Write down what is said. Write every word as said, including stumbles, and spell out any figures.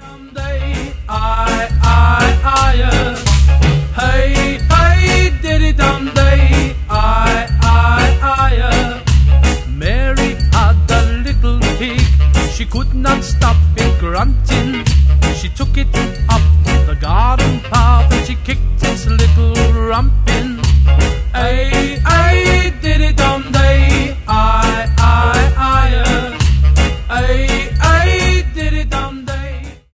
Someday, I, I, I, uh, hey, hey, diddy dum day, I, I, I, uh, Mary had a little pig, she could not stop it grunting. She took it up the garden path and she kicked its little rump in. Hey, hey.